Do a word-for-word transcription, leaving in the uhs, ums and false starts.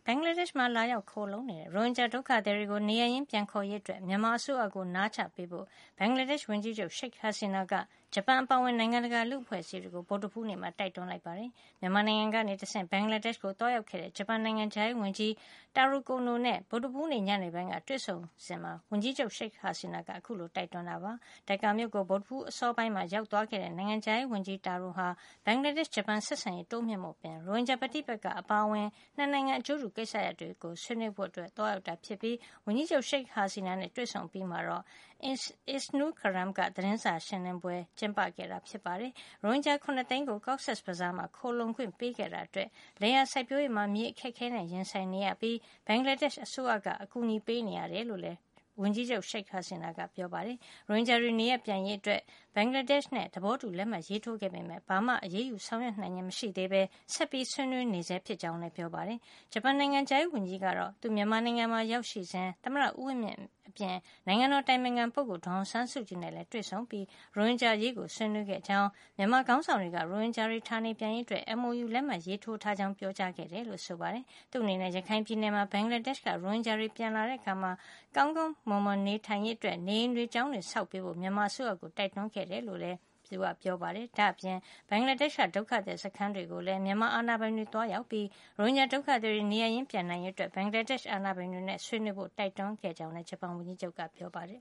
ဘင်္ဂလားဒေ့ရှ်မှာလာရောက်ခိုလှုံနေတဲ့ရိုဟင်ဂျာဒုက္ခသည်တွေကိုနေရပ်ရင်းပြန်ခေါ်ရေးအတွက်မြန်မာအစိုးရကိုနားချပေးဖို့ဘင်္ဂလားဒေ့ရှ်ဝန်ကြီးချုပ်ရှိတ်ဟာစီနာကဂျပန်အပါအဝင်နိုင်ငံတကာလူ့အဖွဲ့အစည်းတွေကိုဗုဒ္ဓဟူးနေ့မှာတိုက်တွန်းလိုက်ပါတယ်။မြန်မာနိုင်ငံကနေတဆင့်ဘင်္ဂလားဒေ့ရှ်ကိုသွားရောက်ခဲ့တဲ့ဂျပန်နိုင်ငံခြားရေးဝန်ကြီးတာရူကိုနိုနဲ့ဗုဒ္ဓဟူးနေ့ညနေပိုင်းကတွေ့ဆုံစဉ်မှာဝန်ကြီးချုပ်ရှိတ်ဟာစီနာကအခုလိုတိုက်တွန်းတာပါ။ဒါကာမြို့ကိုဗုဒ္ဓဟူးအစောပိုင်းမှာရောက်သွားခဲ့တဲ့နိုင်ငံခြားရေးဝန်ကြီးတာရူဟာဘင်္ဂလားဒေ့ရှ်ဂျပန်ဆက်ဆံရေးတိုးမြှင့်မှုအပြင်ရိုဟင်ဂျာပဋိပက္ခအပါအဝင်နှစ်နိုင်ငံအကျိုးတူကိစ္စရပ်တွေကိုဆွေးနွေးဖို့အတွက်သွားရောက်တာဖြစ်ပြီးဝန်ကြီးချုပ်ရှိတ်ဟာစီနာနဲ့တွေ့ဆုံပြီးမှာတော့ Isnur Karam ကသတင်းစာရှင်းလင်းပွဲကျင်းပခဲ့တာဖြစ်ပါတယ်။ရိုဟင်ဂျာခုနှစ်သိန်းကို Cox's Bazar မှာခိုလှုံခွင့်ပေးခဲ့တာအတွက်လယ်ယာစိုက်ပျိုးရေးမှာမြေအခက်အခဲနဲ့ရင်ဆိုင်နေရပြီးဘင်္ဂလားဒေ့ရှ်အစိုးရကအကူအညီပေးနေရတယ်လို့လည်းဝန်ကြီးချုပ်ရှိတ်ဟာစီနာကပြောပါတယ်။ရိုဟင်ဂျာတွေနေရပ်ပြန်ရေးအတွက်ဘင်္ဂလားဒေ့ရှ်နဲ့သဘောတူလက်မှတ်ရေးထိုးခဲ့ပေမဲ့ဘာမှအရေးယူဆောင်ရွက်နိုင်ခြင်းမရှိသေးဘဲဆက်ပြီးဆွေးနွေးနေဆဲဖြစ်ကြောင်းလည်းပြောပါတယ်။ဂျပန်နိုင်ငံခြားရေးဝန်ကြီးကတော့သူမြန်မာနိုင်ငံမှာရောက်ရှိစဉ်သမ္မတဦးဝင်းမြင့်အပြင်နိုင်ငံတော်တိုင်ပင်ခံပုဂ္ဂိုလ်ဒေါ်အောင်ဆန်းစုကြည်နဲ့လည်းတွေ့ဆုံပြီးရိုဟင်ဂျာရေးကိုဆွေးနွေးခဲ့ကြောင်းမြန်မာခေါင်းဆောင်တွေကရိုဟင်ဂျာတွေဌာနေပြန်ရေးအတွက် M O U လက်မှတ်ရေးထိုးထားကြောင်းပြောကြားခဲ့တယ်လို့ဆိုပါတယ်။သူ့အနေနဲ့ရခိုင်ပြည်နယ်မှာဘင်္ဂလားဒေ့ရှ်ကရိုဟင်ဂျာတွေပြန်လာတဲ့အခါမှာကောင်းကောင်းမွန်မွန်နေထိုင်ရေးအတွက်နေအိမ်တွေကျောင်းတွေဆောက်ပေးဖို့မြန်မာအစိုးရကိုတိုက်တွန်းခဲ့တယ်လို့လည်းသူကပြောပါတယ်။ဒါ့အပြင်ဘင်္ဂလားဒေ့ရှ်ဒုက္ခသည်စခန်းတွေကိုလည်းမြန်မာအာဏာပိုင်တွေတွားရောက်ပြီးရိုဟင်ဂျာဒုက္ခသည်တွေနေရပ်ရင်းပြန်နိုင်ရေးအတွက်ဘင်္ဂလားဒေ့ရှ်အာဏာပိုင်တွေနဲ့ဆွေးနွေးဖို့တိုက်တွန်းခဲ့ကြောင်းလည်းဂျပန်ဝန်ကြီးချုပ်ကပြောပါတယ်